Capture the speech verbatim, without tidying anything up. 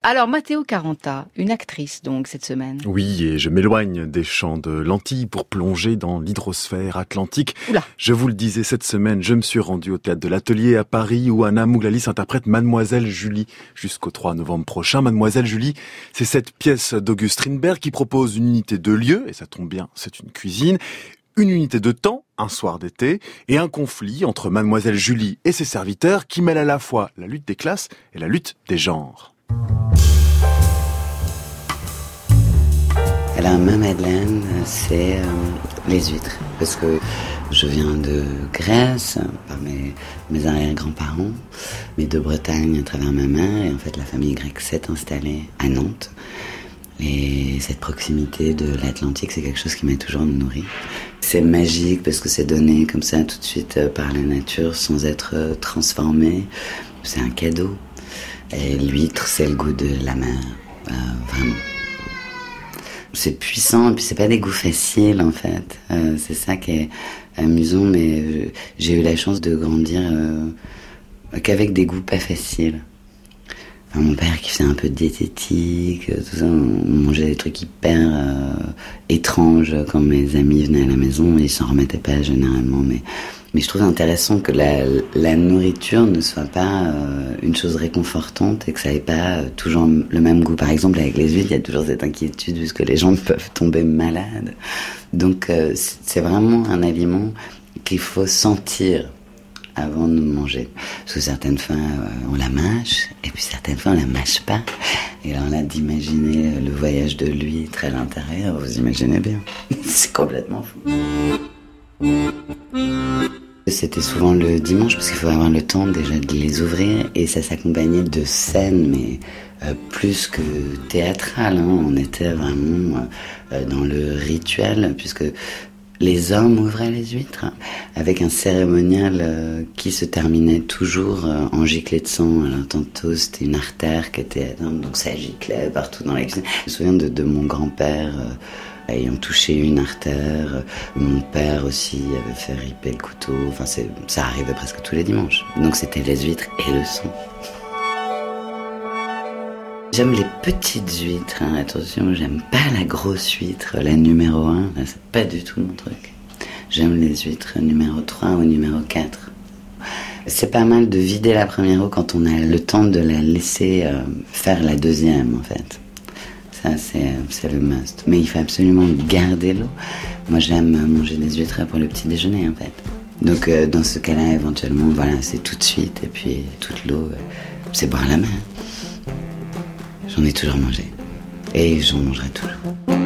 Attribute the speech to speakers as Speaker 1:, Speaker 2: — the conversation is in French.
Speaker 1: Alors, Matteo Caranta, une actrice donc cette semaine.
Speaker 2: Oui, et je m'éloigne des champs de lentilles pour plonger dans l'hydrosphère atlantique.
Speaker 1: Oula.
Speaker 2: Je vous le disais, cette semaine, je me suis rendu au théâtre de l'Atelier à Paris où Anna Mouglalis interprète Mademoiselle Julie jusqu'au trois novembre prochain. Mademoiselle Julie, c'est cette pièce d'August Strindberg qui propose une unité de lieu, et ça tombe bien, c'est une cuisine, une unité de temps, un soir d'été, et un conflit entre Mademoiselle Julie et ses serviteurs qui mêle à la fois la lutte des classes et la lutte des genres.
Speaker 3: Alors ma Madeleine, c'est euh, les huîtres, parce que je viens de Grèce, par mes, mes arrière-grands-parents, mais de Bretagne à travers ma mère, et en fait la famille grecque s'est installée à Nantes. Et cette proximité de l'Atlantique, c'est quelque chose qui m'a toujours nourrie. C'est magique parce que c'est donné comme ça tout de suite par la nature sans être transformé. C'est un cadeau. Et l'huître, c'est le goût de la mer, euh, vraiment. C'est puissant, et puis c'est pas des goûts faciles en fait. Euh, c'est ça qui est amusant, mais j'ai eu la chance de grandir euh, qu'avec des goûts pas faciles. Enfin, mon père qui faisait un peu de diététique, tout ça, on mangeait des trucs hyper euh, étranges quand mes amis venaient à la maison, et ils s'en remettaient pas généralement, mais... Mais je trouve intéressant que la, la nourriture ne soit pas euh, une chose réconfortante et que ça n'ait pas euh, toujours le même goût. Par exemple, avec les huîtres, il y a toujours cette inquiétude puisque les gens peuvent tomber malades. Donc, euh, c'est vraiment un aliment qu'il faut sentir avant de manger. Parce que certaines fois, euh, on la mâche et puis certaines fois, on la mâche pas. Et alors là, d'imaginer le voyage de l'huître à l'intérieur, vous imaginez bien. C'est complètement fou. C'était souvent le dimanche parce qu'il faut avoir le temps déjà de les ouvrir et ça s'accompagnait de scènes mais euh, plus que théâtrales. Hein. On était vraiment euh, dans le rituel puisque les hommes ouvraient les huîtres avec un cérémonial euh, qui se terminait toujours euh, en giclée de sang. Alors tantôt c'était une artère qui était donc ça giclait partout dans la cuisine. Je me souviens de, de mon grand-père. Euh, ayant touché une artère, mon père aussi avait fait riper le couteau, enfin c'est, ça arrivait presque tous les dimanches. Donc c'était les huîtres et le sang. J'aime les petites huîtres, hein. Attention, j'aime pas la grosse huître, la numéro un, là, c'est pas du tout mon truc. J'aime les huîtres numéro trois ou numéro quatre. C'est pas mal de vider la première eau quand on a le temps de la laisser euh, faire la deuxième en fait. Ça, c'est, c'est le must. Mais il faut absolument garder l'eau. Moi, j'aime manger des huîtres pour le petit déjeuner, en fait. Donc, euh, dans ce cas-là, éventuellement, voilà, c'est tout de suite. Et puis, toute l'eau, euh, c'est boire la main. J'en ai toujours mangé. Et j'en mangerai toujours.